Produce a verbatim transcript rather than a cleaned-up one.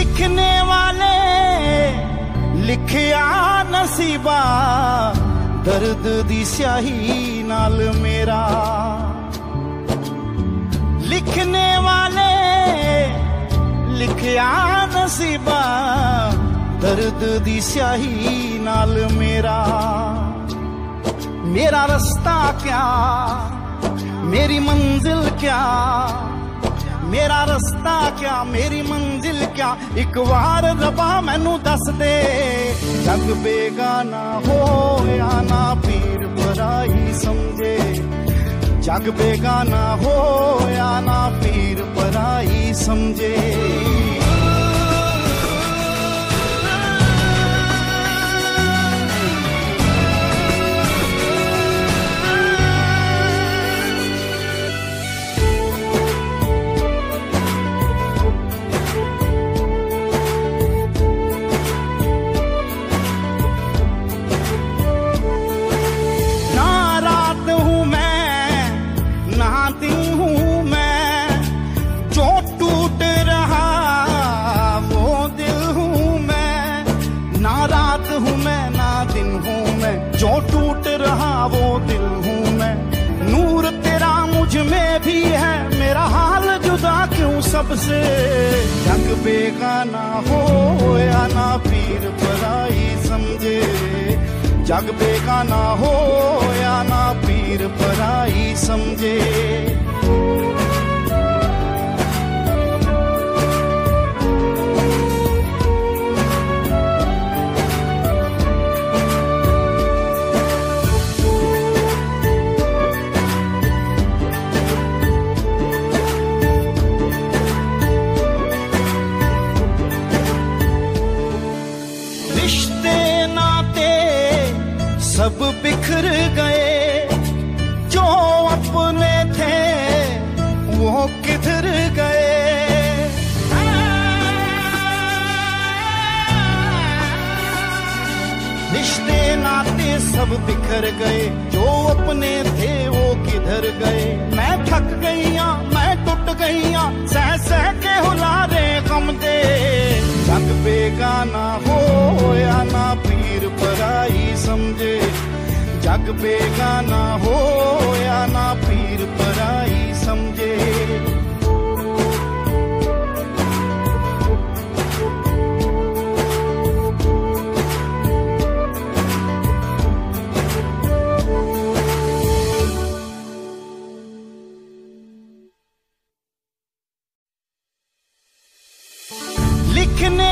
लिखने वाले लिखिया नसीबा दर्द दी स्याही नाल मेरा। लिखने वाले लिखिया नसीबा दर्द दी स्याही नाल मेरा। मेरा रास्ता क्या मेरी मंजिल क्या, मेरा रास्ता क्या मेरी मंजिल क्या, एक बार रबा मैनू दस दे। जग बेगाना हो या ना पीर पराई समझे, जग बेगाना हो या ना पीर पराई समझे। जो टूट रहा वो दिल हूँ मैं, नूर तेरा मुझ में भी है, मेरा हाल जुदा क्यों सबसे। जग बेगाना हो या ना पीर पराई समझे, जग बेगाना हो या ना पीर पराई समझे। रिश्ते नाते सब बिखर गए, जो अपने थे वो किधर गए। रिश्ते नाते सब बिखर गए, जो अपने थे वो किधर गए। मैं थक गई हाँ मैं टूट गई हाँ, सह सह के हुलारे गम दे। जग बेगाना हो या ना पीर पराई समझे, जग बेगाना हो या ना पीर पराई समझे। लिखने